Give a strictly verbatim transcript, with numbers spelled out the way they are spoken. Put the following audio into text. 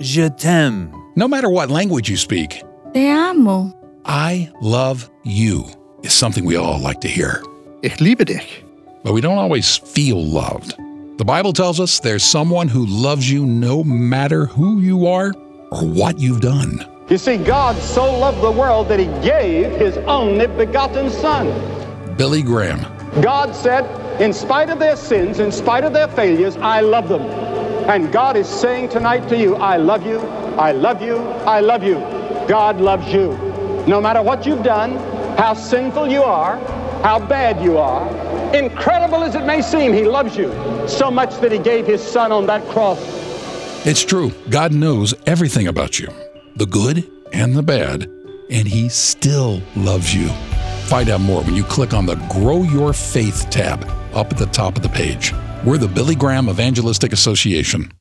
Je t'aime. No matter what language you speak, Te amo. I love you is something we all like to hear. Ich liebe dich. But we don't always feel loved. The Bible tells us there's someone who loves you no matter who you are or what you've done. You see, God so loved the world that he gave his only begotten Son. Billy Graham. God said, in spite of their sins, in spite of their failures, I love them. And God is saying tonight to you, I love you, I love you, I love you. God loves you. No matter what you've done, how sinful you are, how bad you are, incredible as it may seem, he loves you so much that he gave his Son on that cross. It's true. God knows everything about you, the good and the bad, and he still loves you. Find out more when you click on the Grow Your Faith tab up at the top of the page. We're the Billy Graham Evangelistic Association.